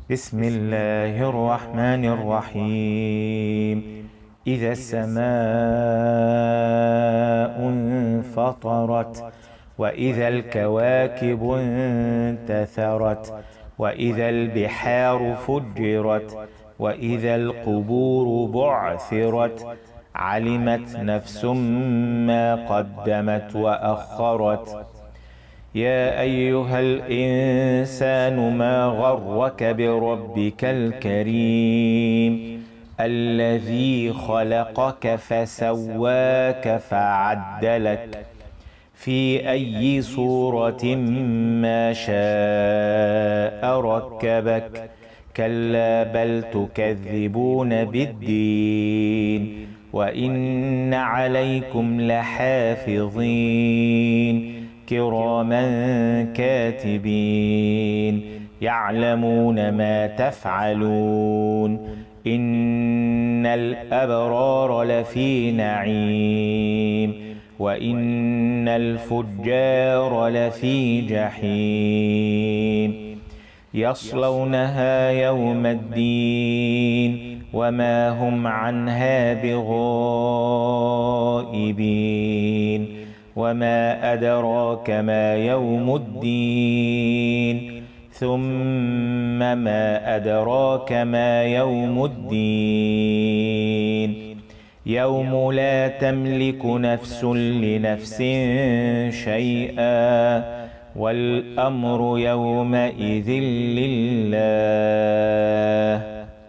بسم الله الرحمن الرحيم. إذا السماء انفطرت، وإذا الكواكب انتثرت، وإذا البحار فجرت، وإذا القبور بعثرت، علمت نفس ما قدمت وأخرت. يا أيها الإنسان ما غرك بربك الكريم الذي خلقك فسواك فعدلك في أي صورة ما شاء ركبك. كلا بل تكذبون بالدين، وإن عليكم لحافظين كراما كاتبين يعلمون ما تفعلون. إن الأبرار لفي نعيم، وإن الفجار لفي جحيم. يصلونها يوم الدين وما هم عنها بغائبين. وما أدراك ما يوم الدين، ثم ما أدراك ما يوم الدين. يوم لا تملك نفس لنفس شيئا، والأمر يومئذ لله.